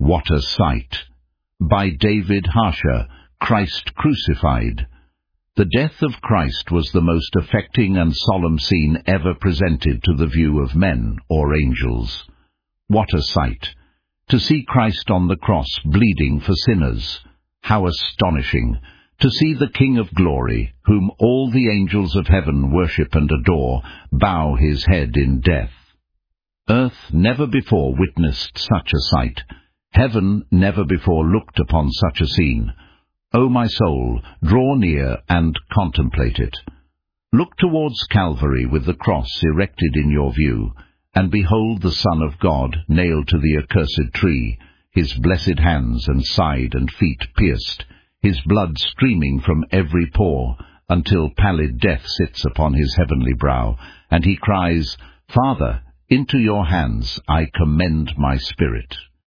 What a Sight! By David Harsher, Christ Crucified. The death of Christ was the most affecting and solemn scene ever presented to the view of men or angels. What a sight! To see Christ on the cross bleeding for sinners. How astonishing! To see the King of Glory, whom all the angels of heaven worship and adore, bow his head in death. Earth never before witnessed such a sight. Heaven never before looked upon such a scene. O my soul, draw near and contemplate it. Look towards Calvary with the cross erected in your view, and behold the Son of God nailed to the accursed tree, his blessed hands and side and feet pierced, his blood streaming from every pore, until pallid death sits upon his heavenly brow, and he cries, Father, into your hands I commend my spirit.